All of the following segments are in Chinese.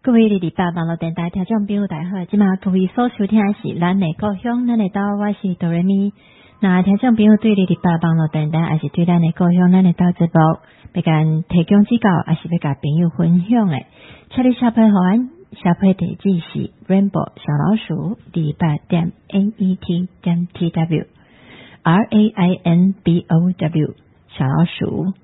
各位礼拜网络电台听众朋友大家好，今嘛各位所收听的是咱的故乡，咱的岛，我是哆瑞咪。那听众朋友对礼拜网络电台，还是对咱的故乡，咱的岛节目，要甲提供指教，还是要甲朋友分享的，请你小配好安，小配地址是 Rainbow 小老鼠28.net.tw RAINBOW 小老鼠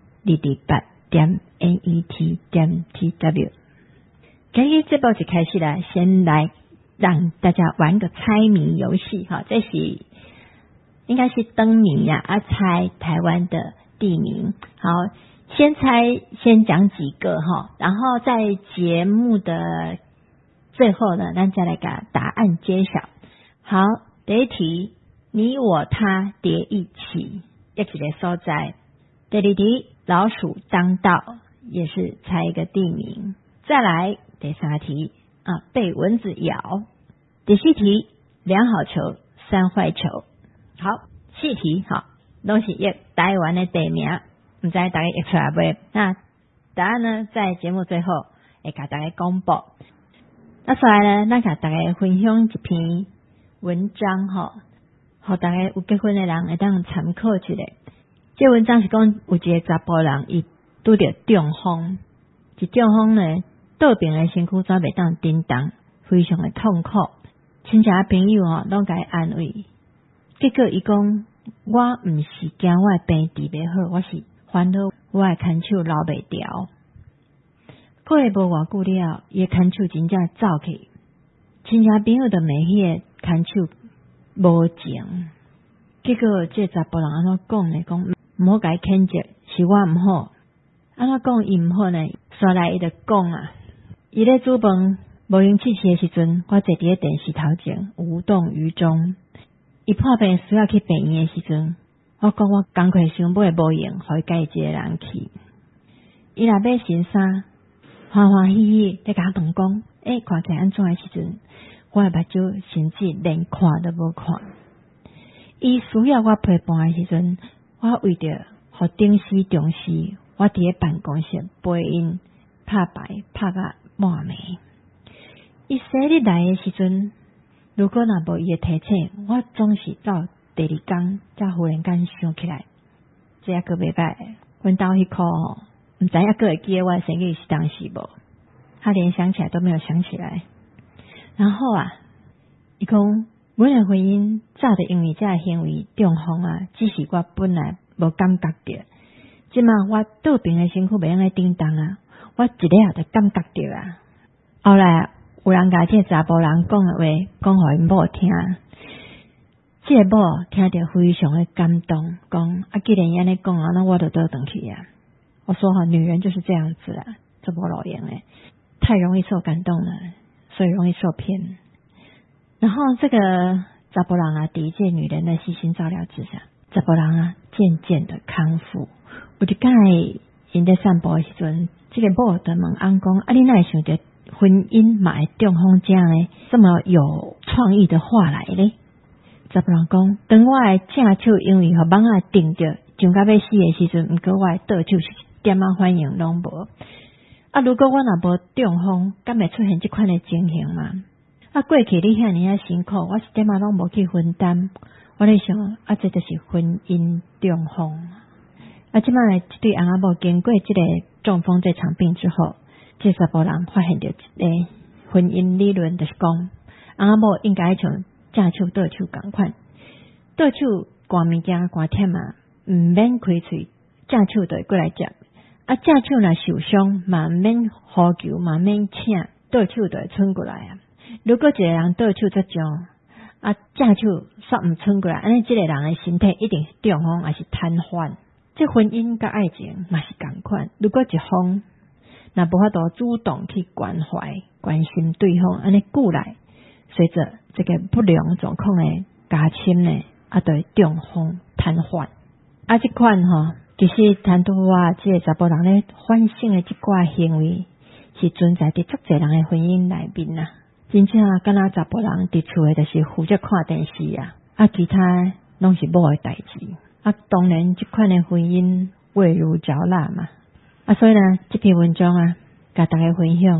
28.net.tw。今日这部就开始了，先来让大家玩个猜谜游戏哈，这是应该是灯谜呀，猜台湾的地名。好，先讲几个哈，然后在节目的最后呢，咱再来把答案揭晓。好，第一题，你我他叠一起，一起的所在。第二题，老鼠当道，也是猜一个地名。再来第三题被蚊子咬。第四题，两好球三坏球。好，四题好，都是一台湾的地名，不知大家译出来没？那答案呢，在节目最后会给大家公布。那再来呢，咱给大家分享一篇文章哈，让大家有结婚的人会当参考一下。这文章是讲有一个查甫人，伊拄到中风，这中风呢，倒边的身躯早袂当振动，非常的痛苦。亲戚朋友拢甲伊安慰，结果伊讲，我毋是惊我的病治袂好，我是烦恼我的牵手留袂牢。过无偌久了，伊的牵手真正走去，亲戚朋友就骂迄个牵手无情。结果这查甫人安怎讲呢？讲毋好甲伊牵着，是我毋好。安怎讲伊毋好呢？刷来伊就讲伊咧煮饭无用气息的时阵，我坐伫咧电视头前无动于衷。伊破病需要去病院的时阵，我讲我工课想买无用，互伊家己一个人去。伊若买新衫，欢欢喜喜咧甲我问讲，看起来安怎的时阵，我的目睭甚至连看都无看。伊需要我陪伴的时阵，我为着互顶时重视，我伫咧办公室陪因拍牌拍甲满暝。伊生日来的时阵，如果若无伊的提醒，我总是到第二天才忽然间想起来，这还阁袂歹。阮兜迄箍毋知还阁会记得我的生日是当时无？他连想起来都没有想起来。然后伊讲。阮的婚姻早就因为这行为中风只是我本来无感觉到，即马我倒边的身躯袂用来振动我一下就感觉到后来有人甲这查甫人讲的话讲互因某听，这某听着非常的感动，讲既然伊安尼讲那我就倒转去我说女人就是这样子这无路用的，太容易受感动了，所以容易受骗。然后这个查甫人伫这女人的细心照料之下，查甫人渐渐的康复。有一摆因在散步的时阵，这个某就问翁讲你哪会想到婚姻嘛会中风这样呢？这么有创意的话来呢？查甫人讲，当我的正手因为互蠓叮着上到要死的时阵，毋过我的倒手是一点反应拢无。如果我若无中风，敢会出现这款的情形嘛？过去你遐尔辛苦，我一点拢无去分担。我咧想这就是婚姻中风。即摆这对翁仔某经过这个中风这场病之后，这查甫人发现到一个婚姻理论，就是讲翁仔某应该像正手倒手同款，倒手寒物件寒忝毋免开喙，正手就会过来接。正手若受伤嘛毋免呼求，嘛毋免请，倒手就会伸过来如果一个人倒手这种正手煞毋伸过来，安尼这个人的身体一定是中风还是瘫痪。这婚姻甲爱情嘛是同款，如果一方若无法度主动去关怀关心对方，安尼久来，随着这个不良状况的加深呢，就会中风瘫痪。这款其实谈到这个查甫人咧反省的这挂行为，是存在伫足侪人的婚姻内面真正敢若查甫人伫厝诶，就是负责看电视其他拢是某诶代志当然这款诶婚姻味如嚼蜡嘛所以呢，这篇文章甲大家分享，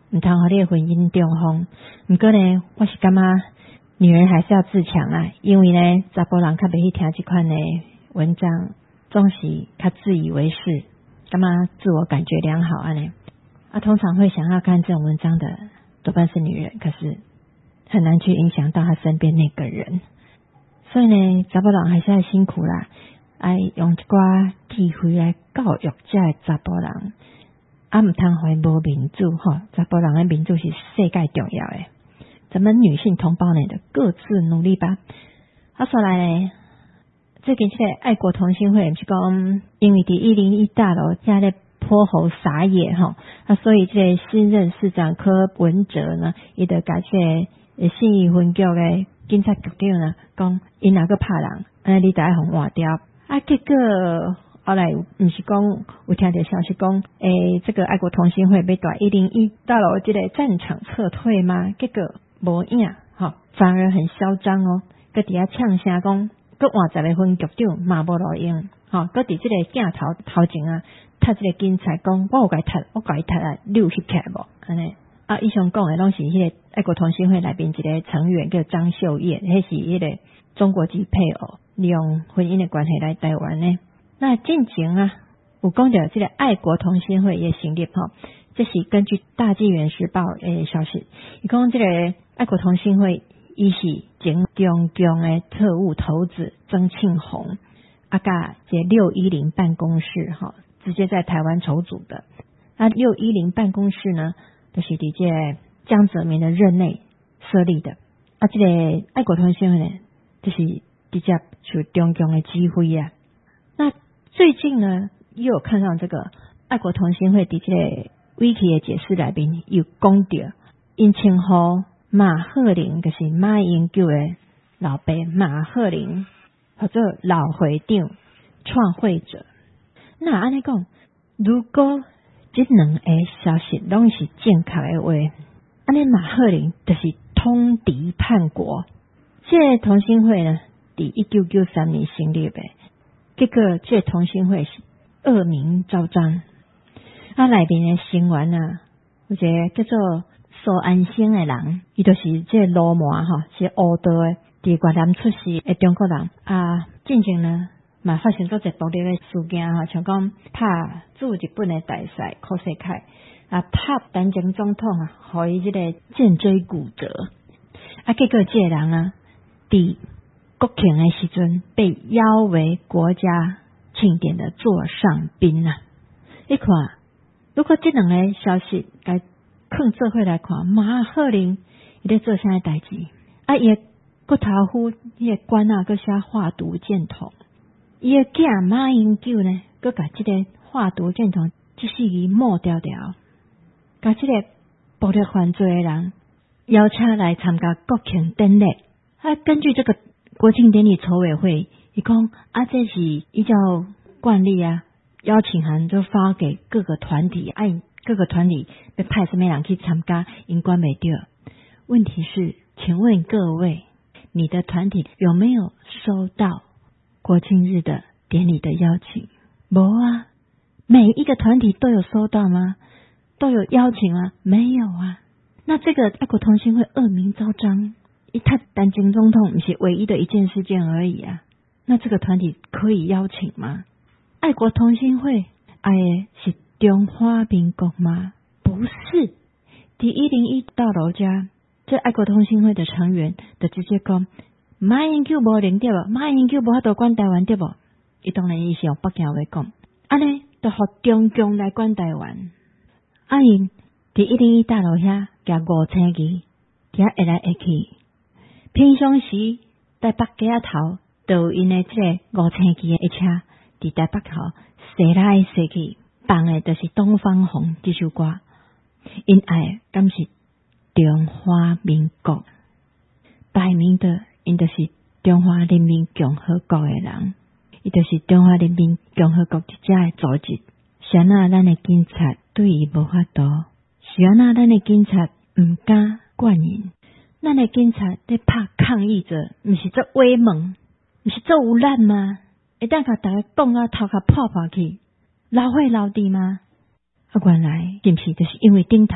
唔通互你的婚姻中风。不过呢，我是感觉女人还是要自强啊，因为呢，查甫人较袂去听这款的文章，总是较自以为是，感觉自我感觉良好安尼。通常会想要看这种文章的多半是女人，可是很难去影响到他身边那个人。所以呢，查甫人还是要辛苦啦，爱用一寡智慧来教育这的查甫人，唔通互伊无民主吼。查甫人的民主是世界重要的。咱们女性同胞呢，就各自努力吧。说来呢，最近这个爱国同心会，不是讲因为伫101大楼现在泼猴撒野吼，所以这个新任市长柯文哲呢，伊就甲这个信义分局的警察局长呢，讲因哪个怕人，你就要互换掉。结果后来不是讲有听到消息讲，这个爱国同心会要在101大楼这个战场撤退吗？结果无影，反而很嚣张哦，搁伫遐呛声讲，搁换10个分局长嘛无路用，搁伫这个镜头前啊，踢这个警察讲，我甲伊踢啊，你有翕起来无？安尼以上讲的拢是迄个爱国同心会内面一个成员叫张秀燕，迄是迄个中国籍配偶，利用婚姻的关系来台湾呢。那近前啊，有讲到这个爱国同心会也成立这是根据大纪元时报的消息，伊讲这个爱国同心会，伊是前中共的特务头子曾庆红甲这610办公室直接在台湾筹组的。那610办公室呢，就是伫这个江泽民的任内设立的。这个爱国同心会呢，就是直接受中共的指挥啊。那最近呢，又有看到这个爱国同心会伫这个 Wiki 的解释内面有讲到，因称呼马鹤龄，就是马英九的老爸马鹤龄，或者老会长、创会者。那安尼讲，如果这两个消息拢是正确的话，安尼马鹤龄就是通敌叛国。这个同心会呢，伫1993年成立的，结果这个同心会是恶名昭彰。内面的成员啊，有一个叫做苏安生的人，伊就是这个罗马是乌道的，伫越南出世的中国人进前呢，嘛发生做一暴力的事件像讲拍驻日本的大使柯世凯拍陈前总统互伊这个颈椎骨折结果这个人伫国庆的时阵被邀为国家庆典的座上宾你看，如果这两个消息该放做伙来看，马鹤龄伊在做啥的代志伊的骨头夫伊的官搁写化毒箭筒，伊的囝马英九呢，搁把这个化毒箭筒这世己抹掉，把这个暴力犯罪的人邀请来参加国庆典礼根据这个国庆典礼筹委会，伊讲这是依照惯例邀请函就发给各个团体，各个团体要派什么人去参加，因管袂到。问题是，请问各位，你的团体有没有收到国庆日的典礼的邀请？没啊。每一个团体都有收到吗？都有邀请吗？没有啊。那这个爱国同心会恶名昭彰，他陈前总统不是唯一的一件事件而已那这个团体可以邀请吗？爱国同心会爱的是中华民国吗？不是。第101大楼家这爱国同心会的成员就直接讲，马英九无能对无？马英九无法度管台湾对无？伊当然伊是用北京话讲，安尼就互中共来管台湾。因伫101大楼遐加5000支，遐下来下去，平常时台北街仔头都有因的这个5000支的车伫台北头驶来驶去，放的就是东方红这首歌，因爱敢是中华民国，摆明的因就是中华人民共和国的人，伊就是中华人民共和国一只的组织。是安那咱的警察对伊无法度，是安那咱的警察唔敢管因，咱的警察在拍抗议者，毋是做威猛，毋是做有烂吗？会当甲大家讲头壳破去，老血老地吗？原来是不是就是因为顶头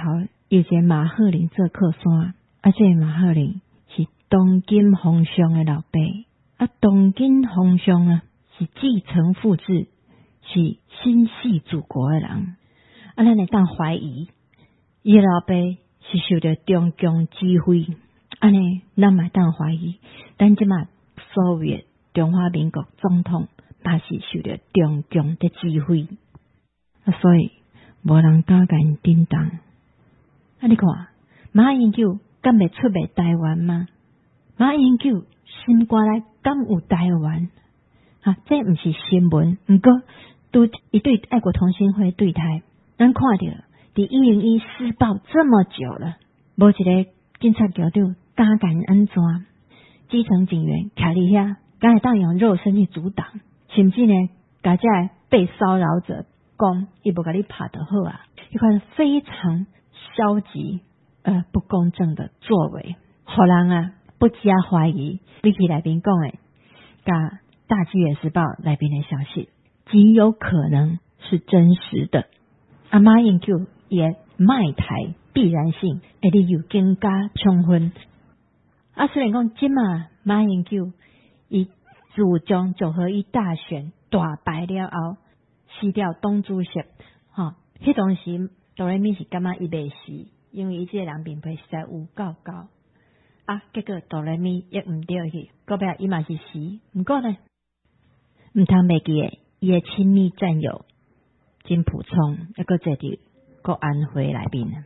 有一个马赫林做靠山，啊，这个马赫林是东金皇上的老爸，啊，东金皇上啊是继承父志，是心系祖国的人，啊，咱会当怀疑，伊的老爸是受到中共指挥，安尼咱嘛当怀疑，咱即马所谓中华民国总统，也是受到中共的指挥，啊，所以无人敢甲因顶当。啊，你看，马英九敢袂出卖台湾吗？马英九心肝内敢有台湾？啊，这毋是新闻，毋过拄一对爱国同心会对台，咱看到伫101施暴这么久了，无一个警察局长敢敢安怎？基层警员徛伫遐，敢会当用肉身去阻挡，甚至呢，甲这被骚扰者讲，伊无甲你拍就好啊！一款非常消极不公正的作为，互人啊不加怀疑。Vicky 内面讲的，甲大纪元时报内面的消息，极有可能是真实的。啊，马英九也卖台必然性，理由更加充分。啊，虽然讲今嘛马英九伊自从九合一大选大败了后，死掉党主席，迄当时哆来咪是感觉伊袂死，因为伊这个人面皮实在有够高啊。结果哆来咪也毋对去，到尾伊嘛是死。毋过呢，毋通袂记诶，伊诶亲密战友金溥聪，抑个坐伫国安会内面。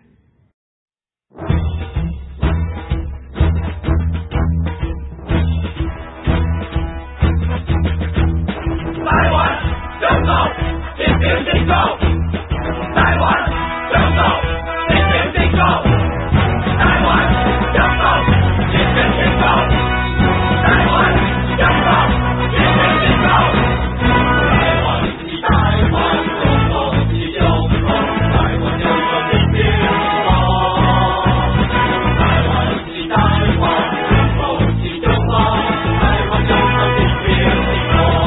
台湾征召，进行进购。台湾征召，进行进购。台湾征召，进行进购。台湾征召，进行进购。台湾是台湾，中国是中国，台湾有个民兵国。台湾是台湾，中国是中国，台湾有个民兵国。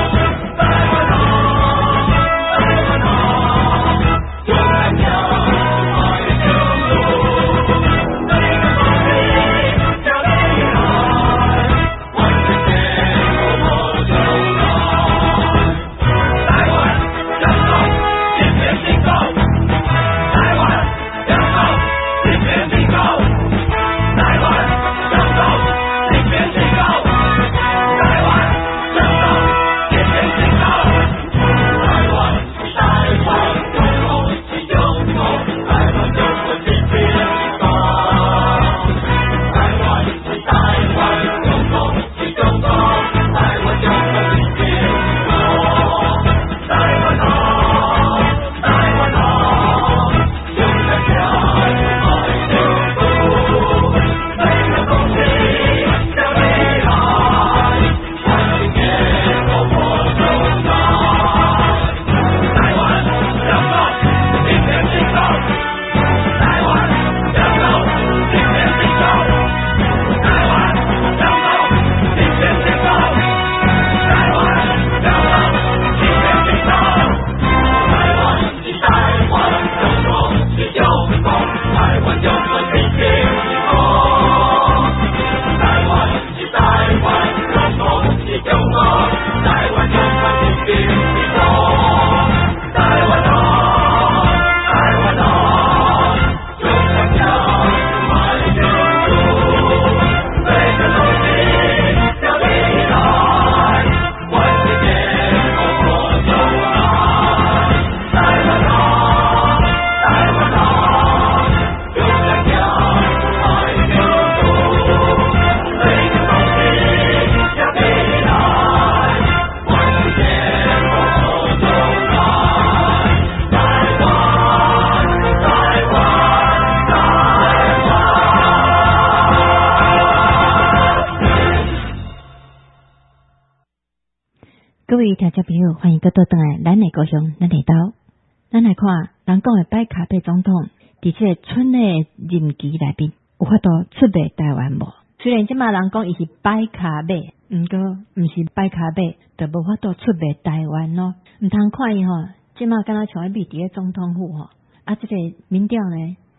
各位听众朋友，欢迎各位回来咱的故乡，咱来到，咱来看人讲的拜卡贝总统，伫这春的任期内面有法度出卖台湾无？虽然即马人讲伊是拜卡贝，毋过毋是拜卡贝，就无法度出卖台湾咯。毋通看伊吼，即马敢若像要秘伫个总统府吼，啊，这个民调呢，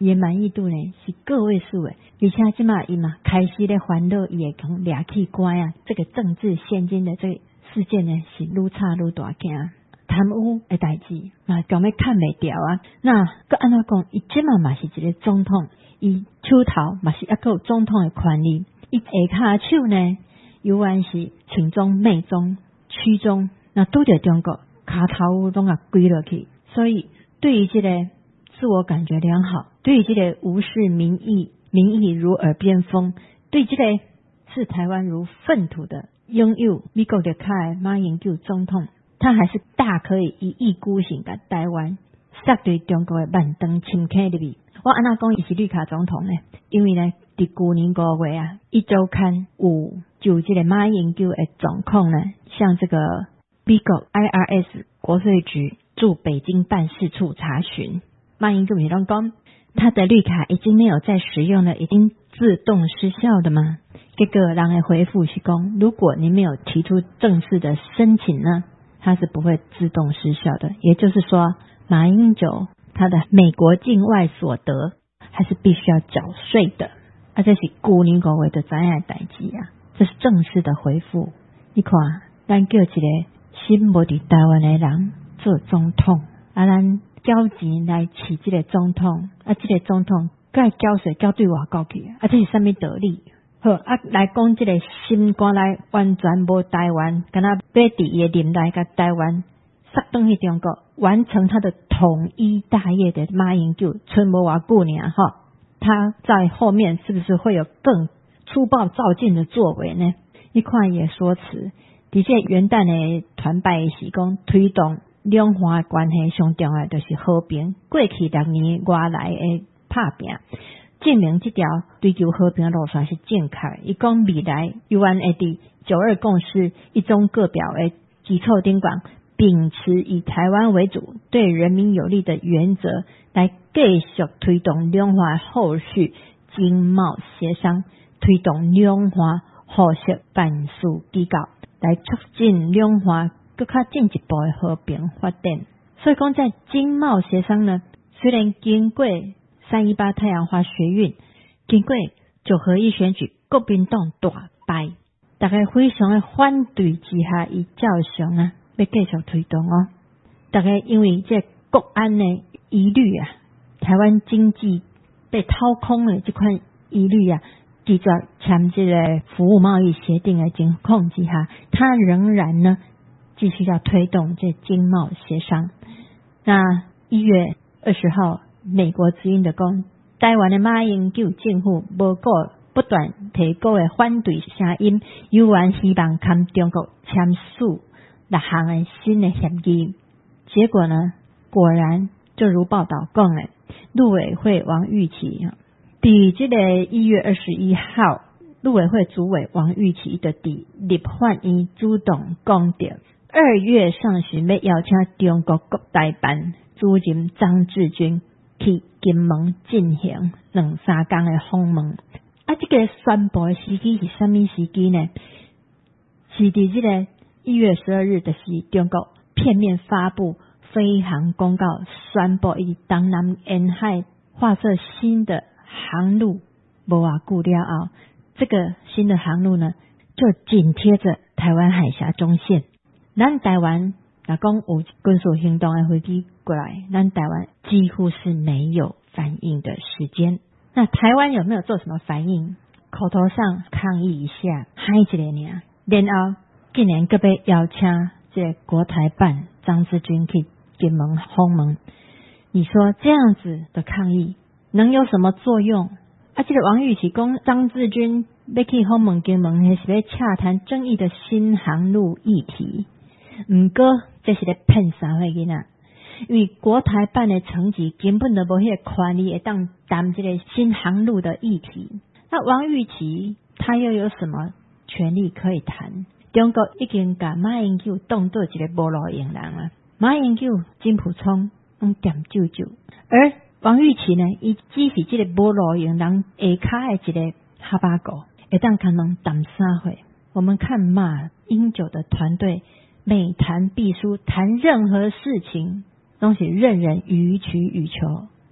伊满意度呢是个位数的，而且即马伊嘛开始咧烦恼伊会讲掠去关啊，这个政治现今的这个事件呢是愈差愈大件，贪污的代志嘛根本看袂掉啊。那佮安怎讲？伊即马嘛是一个总统，伊手头嘛是抑个有总统的权利，伊下骹手呢犹原是请中、媚中、区中，那拄着中国骹头拢啊跪落去，所以对于这个自我感觉良好，对于这个无视民意，民意如耳边风，对这个视台湾如粪土的拥有美国的马英九总统，他还是大可以一意孤行把台湾塞对中国的慢灯深刻入去。我安那讲伊是绿卡总统呢？因为呢，伫去年5月啊，一周刊有就这个马英九的状况呢，向这个美国 IRS 国税局驻北京办事处查询。马英九总讲，他的绿卡已经没有在使用了，已经自动失效的吗？这个人的回复是讲，如果你没有提出正式的申请呢，它是不会自动失效的。也就是说，马英九他的美国境外所得还是必须要缴税的。啊，这是去年5月的知影的代志啊，这是正式的回复。你看，咱叫一个心无伫台湾的人做总统，啊，咱交钱来饲这个总统，啊，这个总统该缴税缴对外国去，啊，这是什么道理？好，啊，来讲这个心肝来完全无台湾，敢若摆伫伊的林内甲台湾塞转去中国，完成他的统一大业的马英九，剩无偌久呢哈，他在后面是不是会有更粗暴躁进的作为呢？你看伊的说辞，伫这元旦的团拜时讲推动两岸的关系上重要就是和平。过去6年外来的打拼，证明这条追求和平的路线是正确的。伊讲未来犹原会伫9·2共识一中各表的基础顶端，秉持以台湾为主、对人民有利的原则，来继续推动两岸后续经贸协商，推动两岸互协办事机构，来促进两岸更加进一步的和平发展。所以讲，在经贸协商呢，虽然经过318太阳花学运，经过9合1选举，国民党大败，大家非常的反对之下，伊照常啊要继续推动哦。大家因为这国安的疑虑啊，台湾经济被掏空的这款疑虑啊，继续签这个服务贸易协定的情况之下，他仍然呢继续要推动这经贸协商。那1月20号，美国之音的讲，台湾的马英九政府无过不断提高的反对声音，犹原希望跟中国签署6项的新的协议。结果呢，果然就如报道讲的，陆委会王玉琦伫这个1月21号，陆委会主委王玉琦就伫立法院主动讲到，2月上旬要邀请中国国台办主任张志军去金门进行2-3天的访问。啊，这个宣布的时机是什么时机呢？是伫这个1月12日的是中国片面发布飞航公告，宣布以东南沿海划设新的航路。无偌久了后，这个新的航路呢，就紧贴着台湾海峡中线。咱台湾若讲有军事行动的飞机过来，咱台湾几乎是没有反应的时间。那台湾有没有做什么反应？口头上抗议一下，嗨一个尔，然后竟然搁要邀请这国台办张志军去金门访问。你说这样子的抗议能有什么作用？啊，这个王玉琦讲张志军要去访问金门，那是要洽谈争议的新航路议题。不过这是咧骗啥货囡仔？因为国台办的层级根本都无迄个权利会当谈这个新航路的议题。那王玉琦他又有什么权利可以谈？中国已经把马英九当作一个无路用人啊！马英九、金溥聪点救救，而王玉琦呢，伊只是这个无路用人下骹的一个哈巴狗，会当可能谈啥货？我们看马英九的团队，每谈必输，谈任何事情都是任人予取予求，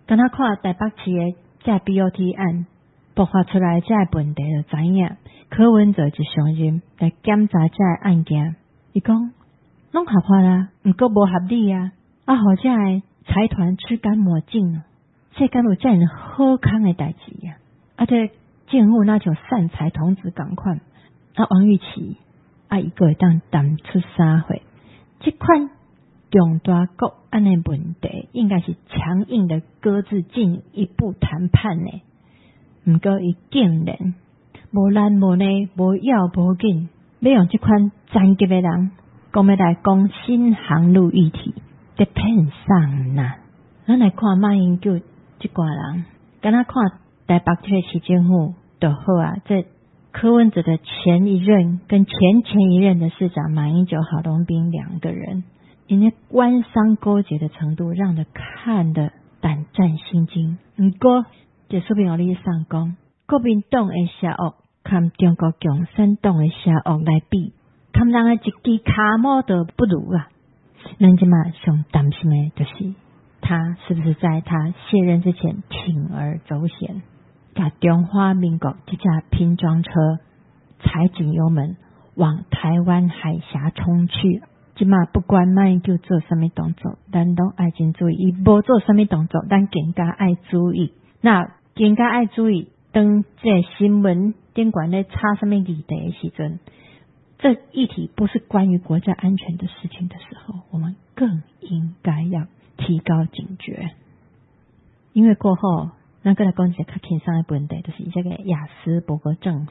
敢若看台北市的这 BOT 案爆发出来这问题，就知影柯文哲就上任来检查这案件。伊讲拢合法啦，毋过无合理啊！互这个财团吃干抹净啊！世间有这样好康的代志啊！这政府那像善财童子同款。王玉琦伊个会当谈出啥货？这款重大国安的问题，应该是强硬的搁置进一步谈判呢。毋过伊竟然无难无内无要无紧，要用这款残疾的人，讲要来讲新航路议题，得骗上难。咱来看马英九这挂人，敢若看台北市政府就好啊，这柯文哲的前一任跟前一任的市长马英九、郝龙斌两个人，因为官商勾结的程度，让人看得胆战心惊。不过，这说明我你上讲，国民党的邪恶，跟中国共产党的邪恶来比，他们人的一支卡毛都不如啊！咱即马上担心的就是，他是不是在他卸任之前铤而走险？把中华民国这架拼装车踩紧油门往台湾海峡冲去，即马不管马英九做什么动作，咱都爱真注意；伊无做什么动作，咱更加爱注意。那更加爱注意，当这新闻电管咧插什么议题的时阵，这议题不是关于国家安全的事情的时候，我们更应该要提高警觉，因为过后。咱再来讲一个较轻松的问题，就是这个亚斯伯格症。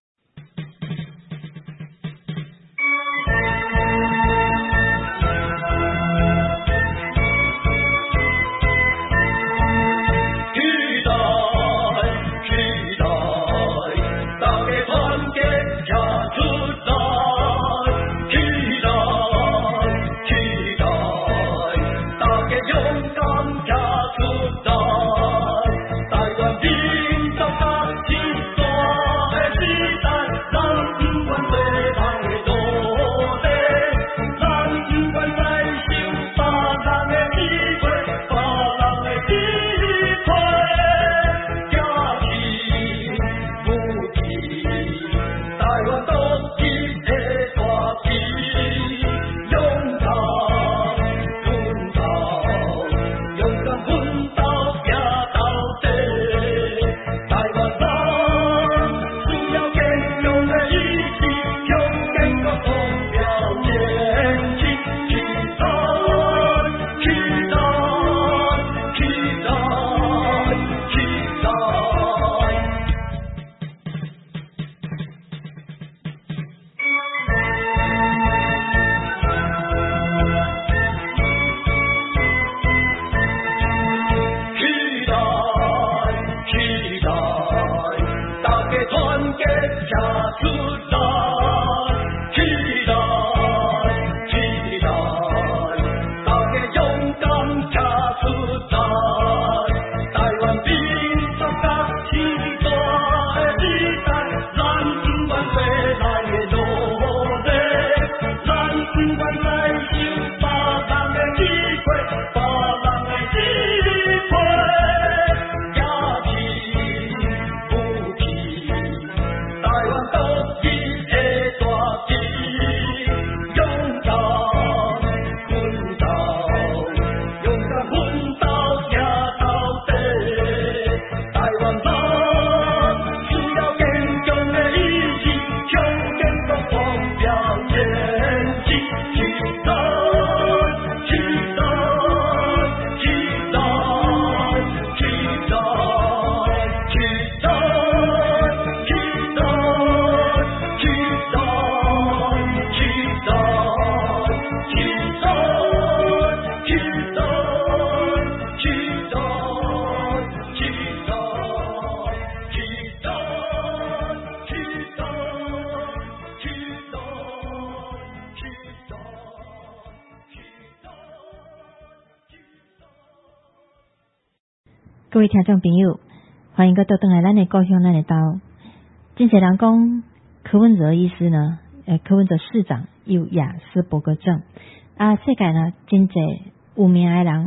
各位听众朋友，欢迎各位回来咱的故乡咱的岛。真侪人讲柯文哲医师呢，柯文哲市长有亚斯伯格症啊，世界呢真侪有名的人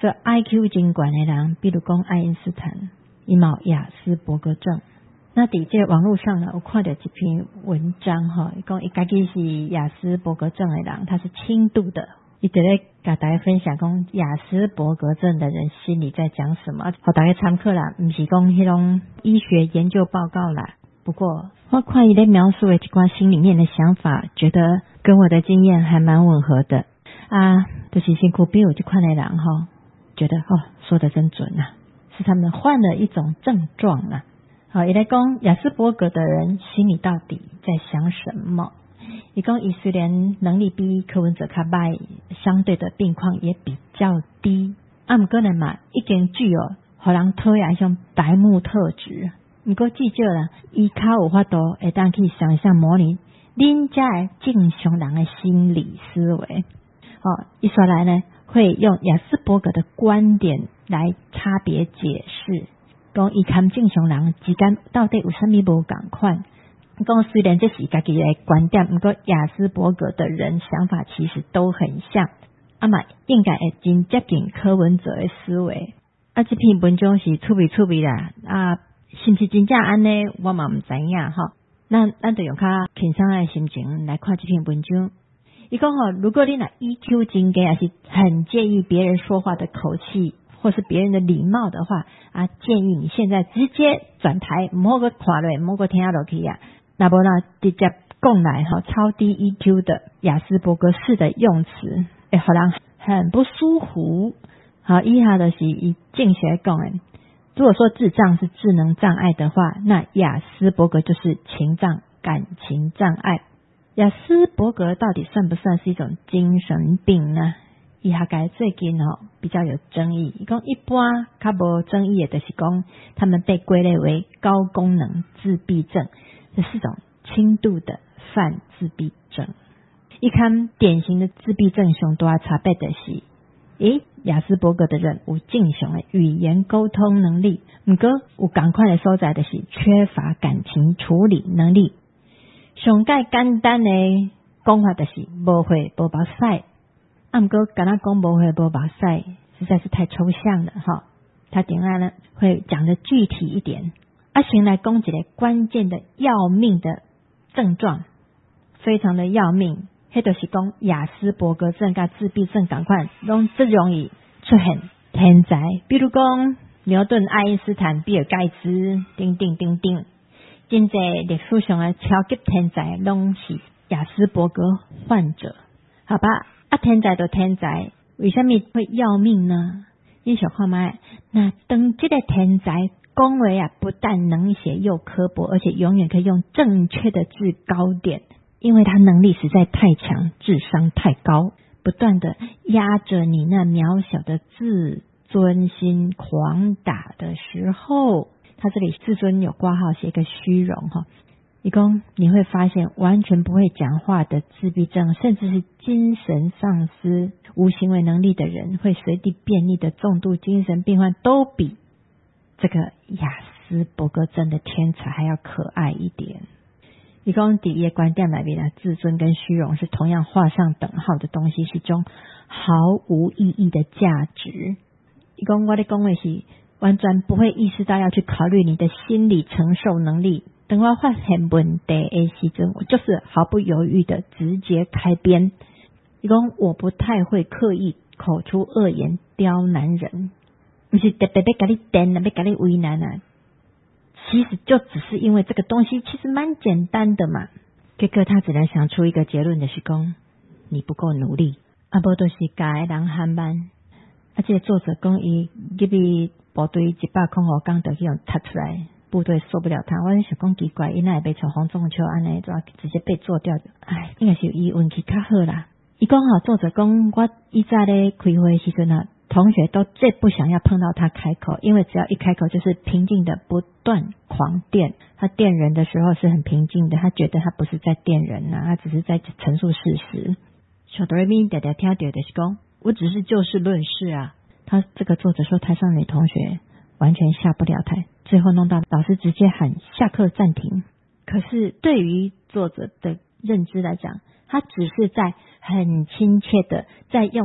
所以 IQ 真悬的人，比如讲爱因斯坦，伊嘛有亚斯伯格症。那伫这网络上呢，我看到一篇文章哈，讲伊家己是亚斯伯格症的人，他是轻度的。伊就咧甲大家分享讲亚斯伯格症的人心里在讲什么，互大家参考啦，不是讲迄种医学研究报告啦。不过我看伊咧描述的一寡心里面的想法，觉得跟我的经验还蛮吻合的啊。就是辛苦比有这款的人哈，觉得说得真准啊，是他们患了一种症状啊。好，伊来讲亚斯伯格的人心里到底在想什么？伊讲伊虽然能力比柯文哲较歹，相对的病况也比较低，不过呢嘛，已经具有互人讨厌种白目特质。不过至少啦，伊较有法度会当去想象模拟恁家的正常人的心理思维。伊说来呢，会用亚斯伯格的观点来差别解释，讲伊跟正常人之间到底有啥物无同款。讲虽然这是家己的观点，不过亚斯伯格的人想法其实都很像，嘛应该会真接近柯文哲的思维。这篇文章是趣味啦，是不是真正安尼，我嘛唔知影哈。咱就用较轻松的心情来看这篇文章。伊讲如果你那 EQ 真高，还是很介意别人说话的口气，或是别人的礼貌的话建议你现在直接转台，唔好个看落，唔好个听落去啊。那不呢，直接讲来超低 EQ 的亚斯伯格式的用词，会让人很不舒服。好，以下的是以经学讲的，如果说智障是智能障碍的话，那亚斯伯格就是情障、感情障碍。亚斯伯格到底算不算是一种精神病呢？以下该最近比较有争议，讲一般较无争议的就是讲他们被归类为高功能自闭症，这是种轻度的泛自闭症。一看典型的自闭症上大差别的是，亚斯伯格的人有正常的语言沟通能力，不过有同款的所在的是缺乏感情处理能力。上介简单的讲法就是无血无目屎，不过敢若讲无血无目屎实在是太抽象了哈。他等下呢会讲的具体一点。先来讲一个关键的要命的症状，非常的要命，迄就是讲亚斯伯格症跟自闭症同款，拢最容易出现天才，比如讲牛顿、爱因斯坦、比尔盖茨，叮叮叮叮，真侪历史上的超级天才拢是亚斯伯格患者。好吧，天才就天才，为什么会要命呢？你想看卖，那当这个天才讲话不但能写又刻薄，而且永远可以用正确的制高点，因为他能力实在太强，智商太高，不断的压着你那渺小的自尊心狂打的时候，他这里自尊有括号写一个虚荣一共你会发现完全不会讲话的自闭症，甚至是精神丧失无行为能力的人，会随地便利的重度精神病患，都比这个亚斯伯格症的天才还要可爱一点。一共第一个观点来面，自尊跟虚荣是同样画上等号的东西，是一种毫无意义的价值。一共我的讲的是完全不会意识到要去考虑你的心理承受能力。等我发现问题的时候，我就是毫不犹豫的直接开边。一共我不太会刻意口出恶言刁难人，不是特别要给你电要给你为难啊。其实就只是因为这个东西其实蛮简单的嘛。结果他只能想出一个结论，就是讲你不够努力，不就是教的人喊慢。这个作者讲伊入去部队105天就去用踢出来，部队受不了他。我想讲奇怪，伊哪会被像洪仲秋安尼直接被做掉的？应该是伊运气较好啦。伊讲作者讲我以前咧开会时阵同学都最不想要碰到他开口，因为只要一开口就是平静的不断狂电。他电人的时候是很平静的，他觉得他不是在电人他只是在陈述事实。小哆瑞咪嗲嗲听到的是讲，我只是就事论事啊。他这个作者说台上女同学完全下不了台，最后弄到老师直接喊下课暂停。可是对于作者的认知来讲，他只是在很亲切的在用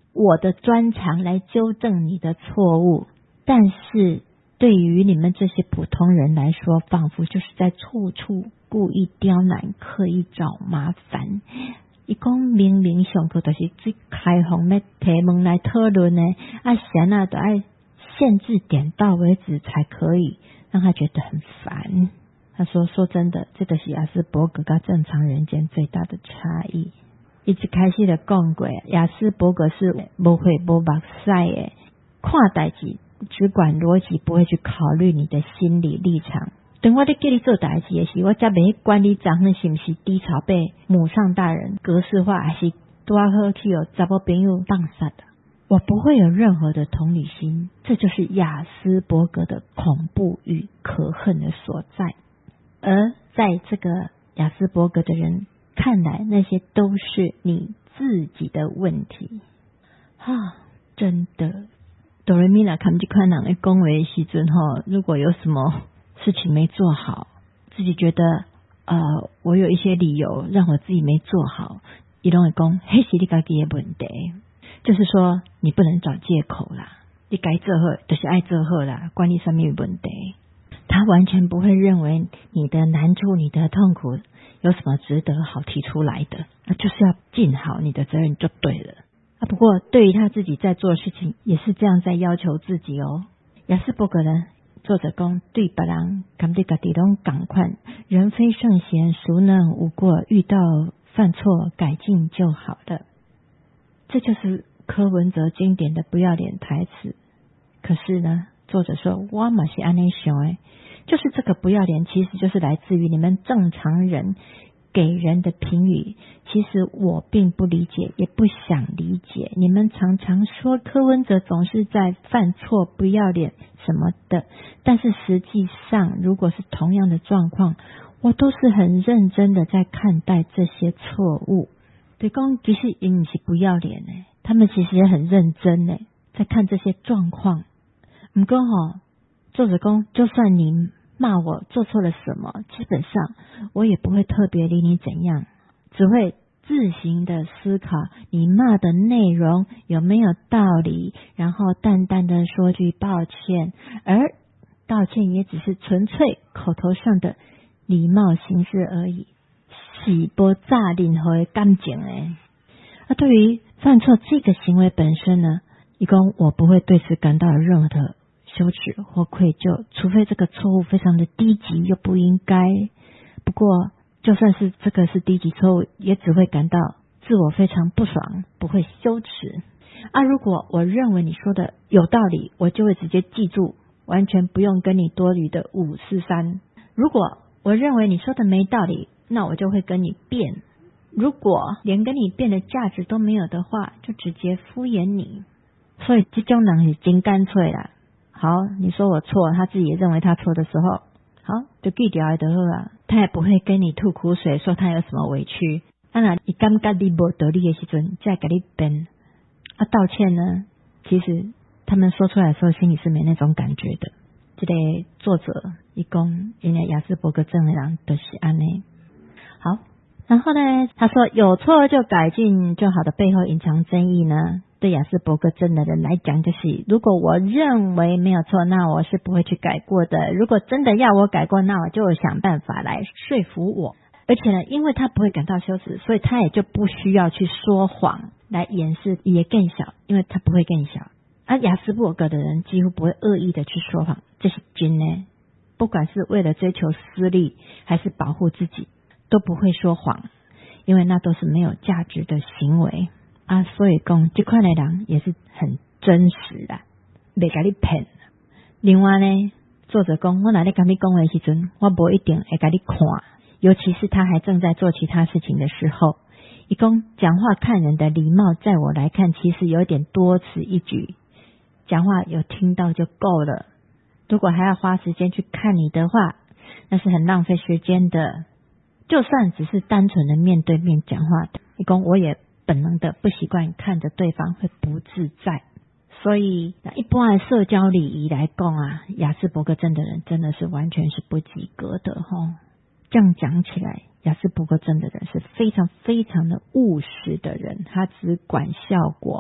我的专长来纠正你的错误，但是对于你们这些普通人来说，仿佛就是在处处故意刁难，刻意找麻烦。他说明明上课就是最开放的题目来讨论呢，现在都要限制点到为止才可以，让他觉得很烦。他说真的，这就是亚斯伯格跟正常人间最大的差异。一开始就讲过，亚斯伯格是不会不目屎的，看代志只管逻辑，不会去考虑你的心理立场。等我在叫你做代志的时候，我才没管你长得是不是低潮被母上大人格式化，还是多好去有查某朋友当杀的。我不会有任何的同理心，这就是亚斯伯格的恐怖与可恨的所在。而在这个亚斯伯格的人看来，那些都是你自己的问题真的。哆瑞咪啦看这款人的讲话的时阵如果有什么事情没做好，自己觉得我有一些理由让我自己没做好，他都会说那是你自己的问题，就是说你不能找借口啦，你该做好就是爱做好啦，关你什么问题。他完全不会认为你的难处你的痛苦有什么值得好提出来的，那就是要尽好你的责任就对了。不过对于他自己在做事情也是这样在要求自己亚斯伯格呢，作者说对别人感觉自己都同款，人非圣贤，孰能无过，遇到犯错改进就好了。这就是柯文哲经典的不要脸台词。可是呢，作者说我也是这样想的，就是这个不要脸其实就是来自于你们正常人给人的评语，其实我并不理解，也不想理解。你们常常说柯文哲总是在犯错，不要脸什么的，但是实际上如果是同样的状况，我都是很认真的在看待这些错误。对公其实也不是不要脸他们其实也很认真在看这些状况。不过作者说就算你骂我做错了什么，基本上我也不会特别理你怎样，只会自行的思考你骂的内容有没有道理，然后淡淡的说句抱歉，而道歉也只是纯粹口头上的礼貌形式而已，是不炸任何的感情对于犯错这个行为本身呢，他说我不会对此感到任何的羞耻或愧疚，除非这个错误非常的低级又不应该。不过就算是这个是低级错误，也只会感到自我非常不爽，不会羞耻如果我认为你说的有道理，我就会直接记住，完全不用跟你多余的543。如果我认为你说的没道理，那我就会跟你辩，如果连跟你辩的价值都没有的话，就直接敷衍你。所以这种人是真干脆啦。好，你说我错，他自己也认为他错的时候，好就记掉就好了，他也不会跟你吐苦水，说他有什么委屈。当然他感觉你没道理的时候再跟你辩道歉呢，其实他们说出来的时候心里是没那种感觉的。这个作者他说因为亚斯伯格症的人就是这样。好，然后呢他说有错就改进就好的背后隐藏争议呢，对亚斯伯格症的人来讲，就是如果我认为没有错，那我是不会去改过的，如果真的要我改过，那我就想办法来说服我。而且呢，因为他不会感到羞耻，所以他也就不需要去说谎来掩饰也更小，因为他不会更小。亚斯伯格的人几乎不会恶意的去说谎，这是真的，不管是为了追求私利还是保护自己，都不会说谎，因为那都是没有价值的行为所以说这款的人也是很真实的，不跟你骗。另外呢，作者说我哪里跟你讲的时候，我不一定会跟你看，尤其是他还正在做其他事情的时候。他说讲话看人的礼貌，在我来看其实有点多此一举，讲话有听到就够了，如果还要花时间去看你的话，那是很浪费时间的。就算只是单纯的面对面讲话的，他说我也本能的不习惯看着对方会不自在。所以一般的社交礼仪来讲亚斯伯格症的人真的是完全是不及格的这样讲起来，亚斯伯格症的人是非常非常的务实的人，他只管效果。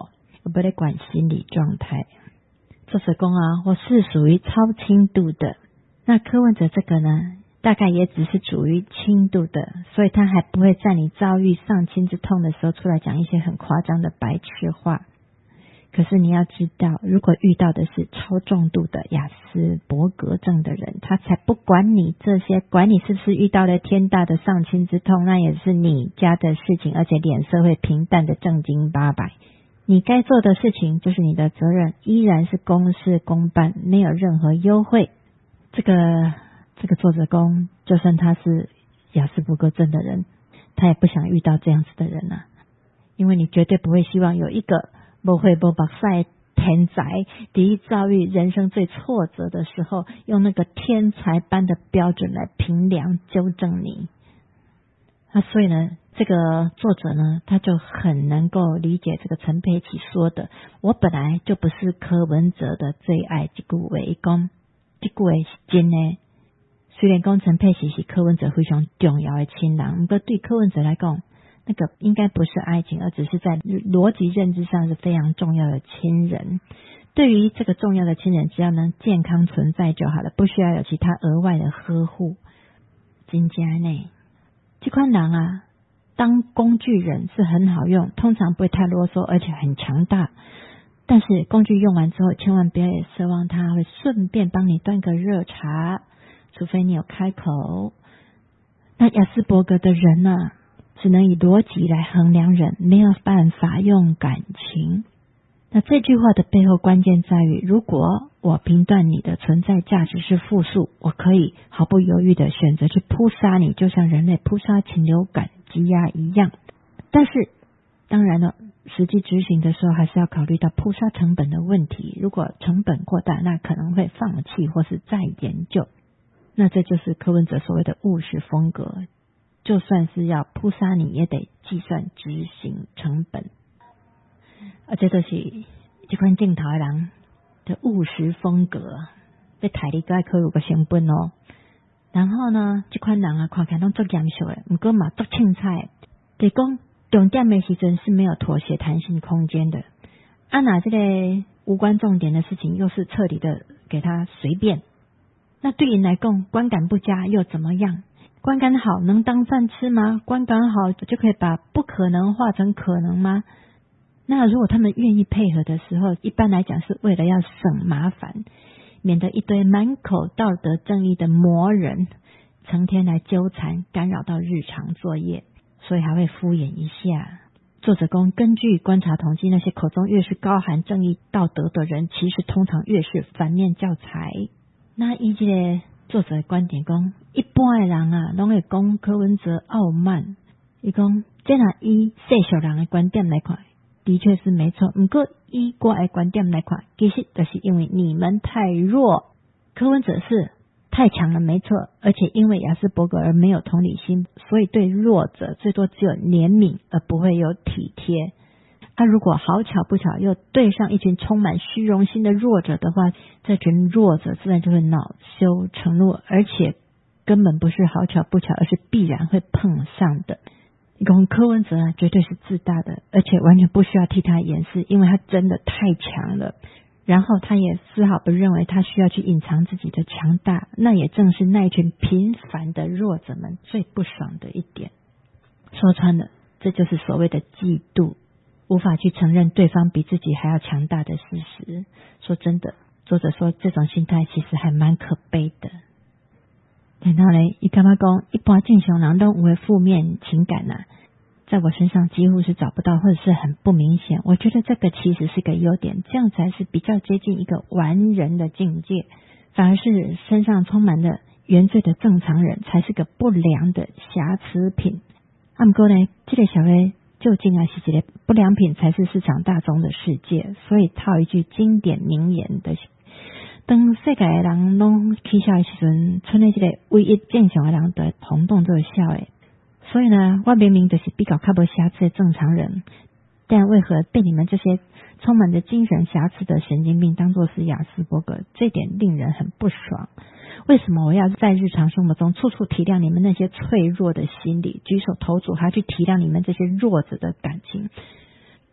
不在管心理状态。作者说啊，我是属于超轻度的，那柯文哲这个呢，大概也只是属于轻度的，所以他还不会在你遭遇丧亲之痛的时候出来讲一些很夸张的白痴话。可是你要知道，如果遇到的是超重度的亚斯伯格症的人，他才不管你这些，管你是不是遇到了天大的丧亲之痛，那也是你家的事情，而且脸色会平淡的正经八百。你该做的事情就是你的责任，依然是公事公办，没有任何优惠。这个作者公，就算他是亚斯伯格症的人，他也不想遇到这样子的人啊，因为你绝对不会希望有一个不会不白晒天才，第一遭遇人生最挫折的时候，用那个天才般的标准来评量纠正你。所以呢，这个作者呢，他就很能够理解这个陈佩琪说的，我本来就不是柯文哲的最爱，这句话讲，这句话是真的。虽然讲陈佩琪是柯文哲非常重要的亲人，不过对柯文哲来讲，那个应该不是爱情，而只是在逻辑认知上是非常重要的亲人。对于这个重要的亲人，只要能健康存在就好了，不需要有其他额外的呵护。真的呢，这款人啊，当工具人是很好用，通常不会太啰嗦，而且很强大。但是工具用完之后，千万不要也奢望他会顺便帮你端个热茶，除非你有开口。那亚斯伯格的人啊，只能以逻辑来衡量人，没有办法用感情。那这句话的背后关键在于，如果我评断你的存在价值是负数，我可以毫不犹豫的选择去扑杀你，就像人类扑杀禽流感鸡鸭一样。但是当然了，实际执行的时候还是要考虑到扑杀成本的问题，如果成本过大，那可能会放弃或是再研究。那这就是柯文哲所谓的务实风格，就算是要扑杀你，也得计算执行成本。这就是这款镜头的人的务实风格，在台里该可有个成本哦。然后呢，这款人啊，看起来都做严肃的，不过嘛做凊彩，就讲重点的时阵是没有妥协弹性空间的。那这个无关重点的事情，又是彻底的给他随便。那对人来讲，观感不佳又怎么样？观感好能当饭吃吗？观感好就可以把不可能化成可能吗？那如果他们愿意配合的时候，一般来讲是为了要省麻烦，免得一堆满口道德正义的魔人成天来纠缠，干扰到日常作业，所以还会敷衍一下。作者公根据观察统计，那些口中越是高含正义道德的人，其实通常越是反面教材。那以这个作者的观点讲，一般的人啊，拢会讲柯文哲傲慢。伊讲，这若以世俗人的观点来看，的确是没错。不过以我的观点来看，其实就是因为你们太弱，柯文哲是太强了，没错。而且因为亚斯伯格而没有同理心，所以对弱者最多只有怜悯，而不会有体贴。如果好巧不巧又对上一群充满虚荣心的弱者的话，这群弱者自然就会恼羞成怒，而且根本不是好巧不巧，而是必然会碰上的。柯文哲绝对是自大的，而且完全不需要替他掩饰，因为他真的太强了。然后他也丝毫不认为他需要去隐藏自己的强大，那也正是那一群平凡的弱者们最不爽的一点。说穿了，这就是所谓的嫉妒，无法去承认对方比自己还要强大的事实。说真的，作者说这种心态其实还蛮可悲的。然后呢，他感觉说一般正常人都有负面情感啊，在我身上几乎是找不到，或者是很不明显。我觉得这个其实是个优点，这样才是比较接近一个完人的境界。反而是身上充满了原罪的正常人才是个不良的瑕疵品。不过呢，这个小孩究竟是一个不良品才是市场大众的世界。所以套一句经典名言的，当世界的人拢起笑的时阵，村内这个唯一正常的人的轰动就会笑的。所以呢，我明明就是比较较无瑕疵的正常人，但为何被你们这些充满着精神瑕疵的神经病当作是亚斯伯格？这点令人很不爽。为什么我要在日常生活中处处体谅你们那些脆弱的心理，举手投足还去体谅你们这些弱者的感情？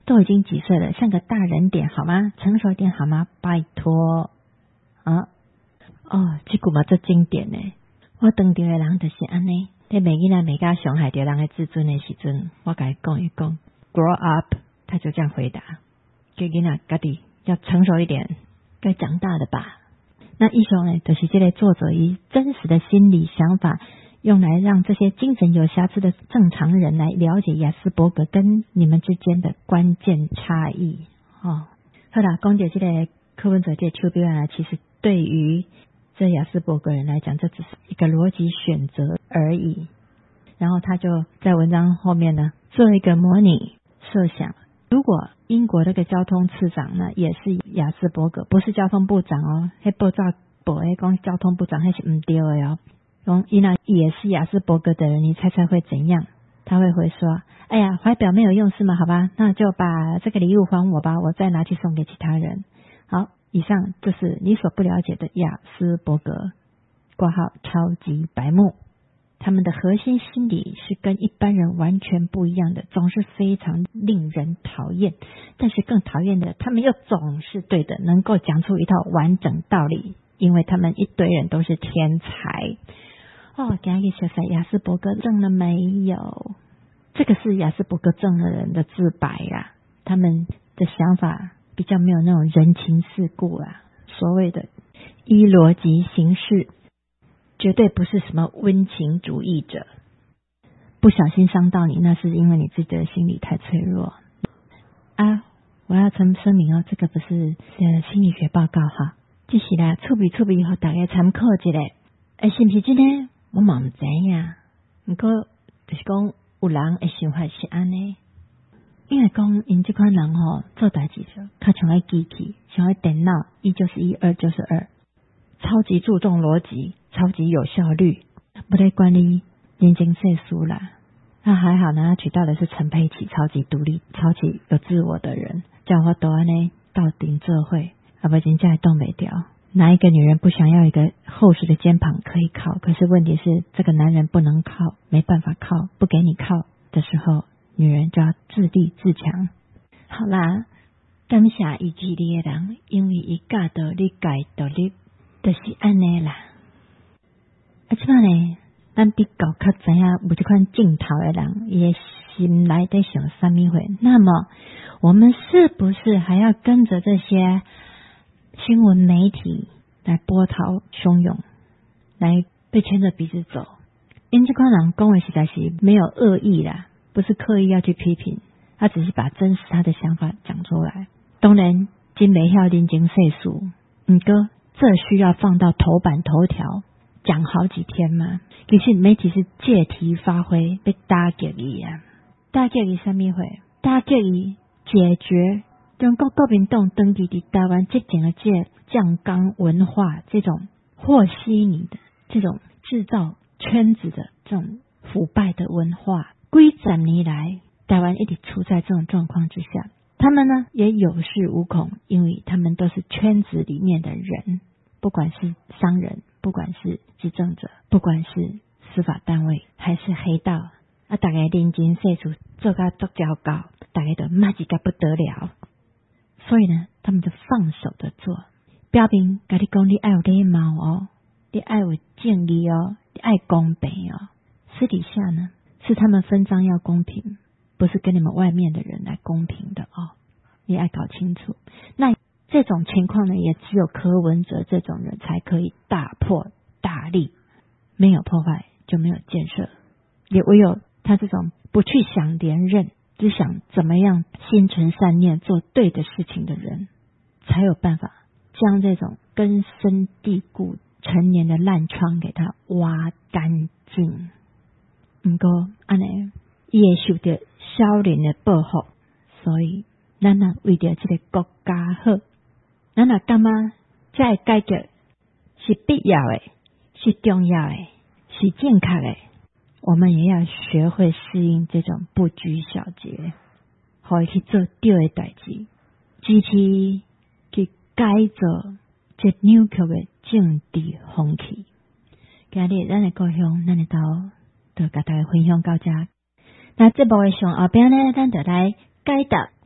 都已经几岁了，像个大人点好吗？成熟一点好吗？拜托啊！这句嘛最经典呢。我当着的人就是安尼，在每囡仔每家伤害着人的自尊的时阵，我跟他讲一讲 ，grow up， 他就这样回答：，叫囡仔家己要成熟一点，该长大的吧。那以上呢，就是这类作者以真实的心理想法，用来让这些精神有瑕疵的正常人来了解亚斯伯格跟你们之间的关键差异。好啦，讲到这个柯文哲这手表啊，其实对于这亚斯伯格人来讲，这只是一个逻辑选择而已。然后他就在文章后面呢，做一个模拟设想，如果英国那个交通次长呢也是亚斯伯格，不是交通部长哦，那报纸报的讲交通部长那是不对的哦。伊那也是亚斯伯格的人，你猜猜会怎样？他会回说：“哎呀，怀表没有用是吗？好吧，那就把这个礼物还我吧，我再拿去送给其他人。”好。以上就是你所不了解的亚斯伯格（括号超级白目），他们的核心心理是跟一般人完全不一样的，总是非常令人讨厌。但是更讨厌的，他们又总是对的，能够讲出一套完整道理，因为他们一堆人都是天才。今日小亚斯伯格症了没有？这个是亚斯伯格症的人的自白啊，他们的想法比较没有那种人情世故啊，所谓的依逻辑行事，绝对不是什么温情主义者。不小心伤到你，那是因为你自己的心理太脆弱啊！我要声明哦，这个不是心理学报告哈，这是啦，触笔和大家参考一下。是不是真的？我嘛不知呀。不过就是讲有人的想法是安尼。因为讲因这款人做代志较像爱机器，像爱电脑，1就是1，2就是2，超级注重逻辑，超级有效率，不得管理人情世事啦。那还好呢，他娶到的是陈佩琪，超级独立、超级有自我的人，叫我都安尼到顶这会，不然真的动不掉。哪一个女人不想要一个厚实的肩膀可以靠？可是问题是，这个男人不能靠，没办法靠，不给你靠的时候，女人就要自立自强。好啦，感谢伊志力的人，因为伊教导你该独立，就是安尼啦。即摆呢，咱比较较知影有这款镜头的人，伊的心内在想啥物货？那么，我们是不是还要跟着这些新闻媒体来波涛汹涌，来被牵着鼻子走？因这款人讲的实在是没有恶意啦。不是刻意要去批评，他只是把真实他的想法讲出来。当然，真没晓人情世事，不过这需要放到头版头条讲好几天嘛。其实媒体是借题发挥，被打击伊啊，打击伊什么会？打击伊解决中国国民党登记伫台湾这整个酱缸文化这种和稀泥的这种制造圈子的这种腐败的文化。几十年来，台湾一直处在这种状况之下，他们呢也有恃无恐，因为他们都是圈子里面的人，不管是商人，不管是执政者，不管是司法单位，还是黑道啊，大家人情世事做到足糟糕，大家都骂几个不得了，所以呢，他们就放手的做，表明跟你讲你爱有礼貌哦，你爱有正义哦，你爱公平哦，私底下呢？是他们分赃要公平，不是跟你们外面的人来公平的哦，你要搞清楚。那这种情况呢，也只有柯文哲这种人才可以大破大立，没有破坏就没有建设，也唯有他这种不去想连任，只想怎么样心存善念做对的事情的人，才有办法将这种根深蒂固陈年的烂疮给它挖干净。不过安尼伊会受到少年的保护，所以咱若为着这个国家好，咱若感觉这个改革是必要的，是重要的，是正确的，我们也要学会适应这种不拘小节，可以去做对的代志，支持去改造这扭曲的政治风气。今日咱的故乡，咱的岛。就跟大家分享到这。那这部的上后边呢，咱就来解答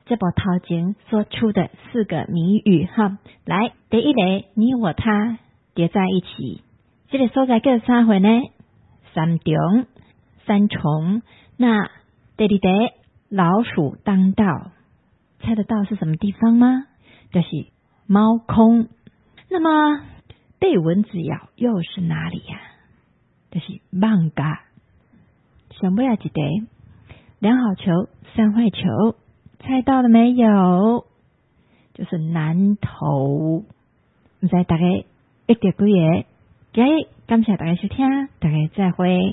这部头前所出的4个谜语哈。来，第一个，你我他叠在一起，这个所在叫啥货呢？三重、三重。那第二个，老鼠当道，猜得到是什么地方吗？就是猫空。那么被蚊子咬又是哪里呀？就是艋舺。上尾一个2好球3坏球，猜到了没有？就是南投。不知大家一个几个？今日感谢大家收听，大家再会。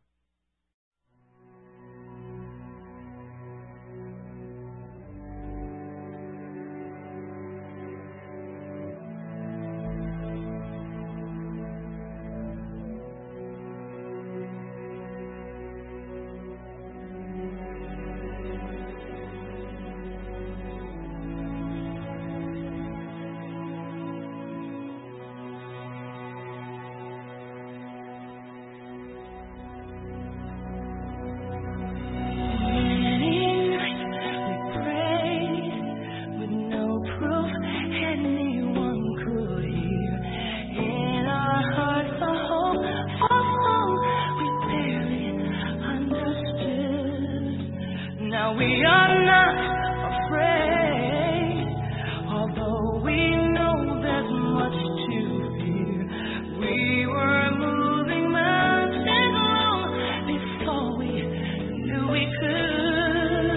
We are not afraid, although we know there's much to fear. We were moving mountains long before we knew we could.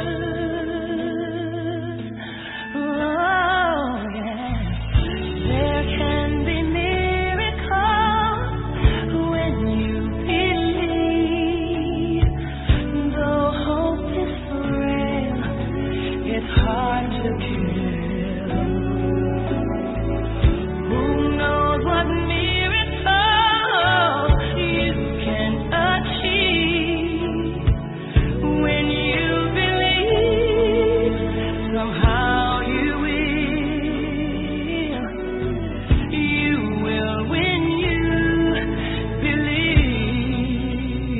Oh, yeah. There can be miracles when you believe, though hope is frail, it's hard to kill. Who knows what miracle you can achieve when you believe? Somehow you will when you believe.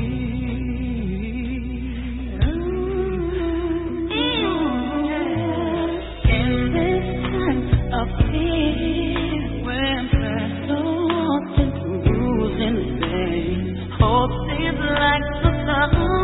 In this time of fear, when there's no one to lose in vain, hope is like the sun.